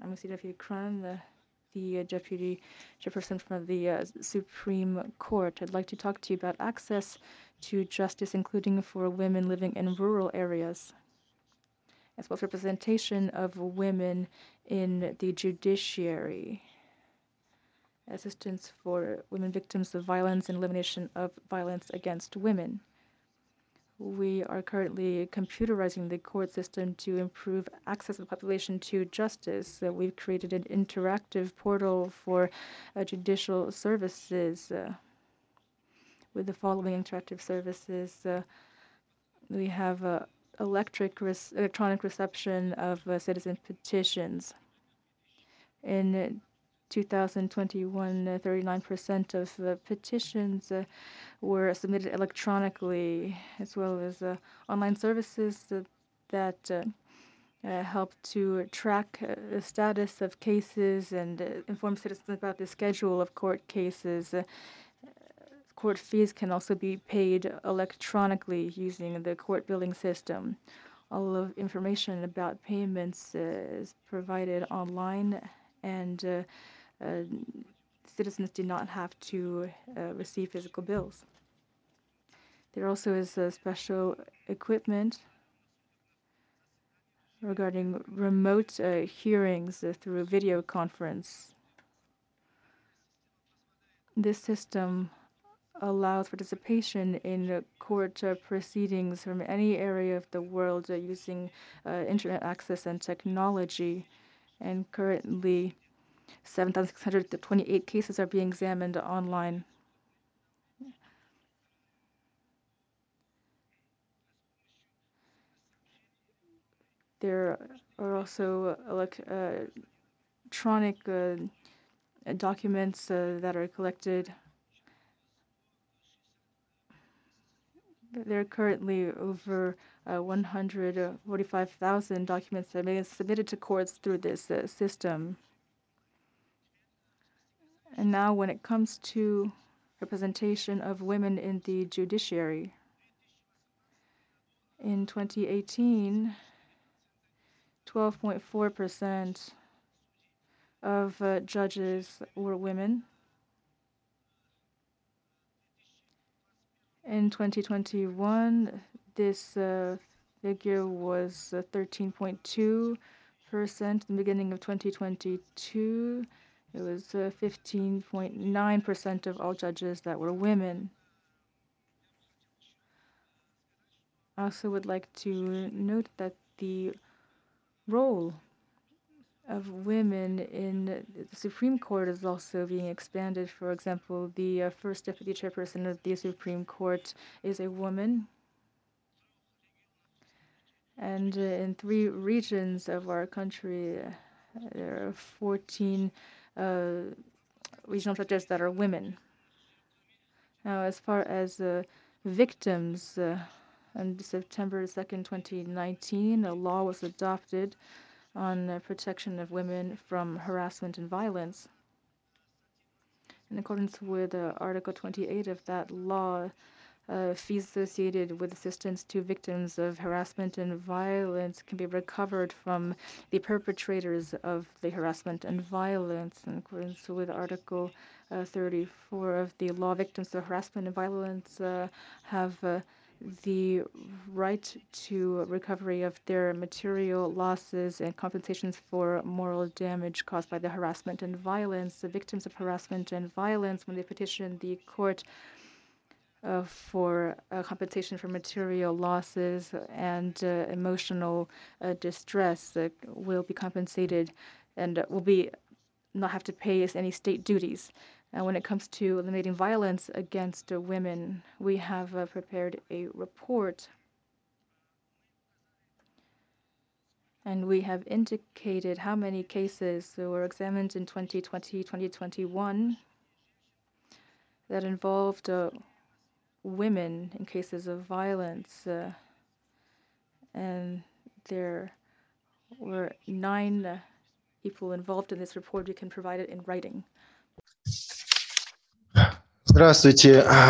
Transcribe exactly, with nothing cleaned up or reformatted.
I'm Sirafi Kran, the, the uh, Deputy Chairperson from the uh, Supreme Court. I'd like to talk to you about access to justice, including for women living in rural areas, as well as representation of women in the judiciary, assistance for women victims of violence, and elimination of violence against women. We are currently computerizing the court system to improve access of the population to justice. Uh, we've created an interactive portal for uh, judicial services uh, with the following interactive services. Uh, we have uh, electric res- electronic reception of uh, citizen petitions. In two thousand twenty-one, uh, thirty-nine percent of uh, petitions uh, were submitted electronically, as well as uh, online services uh, that uh, uh, help to track uh, the status of cases and uh, inform citizens about the schedule of court cases. Uh, court fees can also be paid electronically using the court billing system. All of information about payments uh, is provided online, and uh, uh, citizens do not have to uh, receive physical bills. There also is uh, special equipment regarding remote uh, hearings uh, through video conference. This system allows participation in uh, court uh, proceedings from any area of the world uh, using uh, internet access and technology. And currently, seven thousand six hundred twenty-eight cases are being examined online. There are also uh, electronic uh, documents uh, that are collected. There are currently over uh, one hundred forty-five thousand documents that have been submitted to courts through this uh, system. And now, when it comes to representation of women in the judiciary, in twenty eighteen, twelve point four percent of uh, judges were women. In twenty twenty-one, this uh, figure was uh, thirteen point two percent. In the beginning of twenty twenty-two, it was uh, fifteen point nine percent of all judges that were women. I also would like to note that the role of women in the Supreme Court is also being expanded. For example, the uh, first deputy chairperson of the Supreme Court is a woman. And uh, in three regions of our country, uh, there are fourteen uh, regional judges that are women. Now, as far as uh, victims, uh, on September second, twenty nineteen, a law was adopted on uh, protection of women from harassment and violence. In accordance with uh, Article twenty-eight of that law, uh, fees associated with assistance to victims of harassment and violence can be recovered from the perpetrators of the harassment and violence. In accordance with Article uh, thirty-four of the law, victims of harassment and violence uh, have uh, the right to recovery of their material losses and compensations for moral damage caused by the harassment and violence. The victims of harassment and violence, when they petition the court uh, for uh, compensation for material losses and uh, emotional uh, distress, uh, will be compensated and uh, will be not have to pay us any state duties. And when it comes to eliminating violence against uh, women, we have uh, prepared a report, and we have indicated how many cases were examined in twenty twenty, twenty twenty-one that involved uh, women in cases of violence. Uh, and there were nine uh, people involved in this report. We can provide it in writing. Здравствуйте.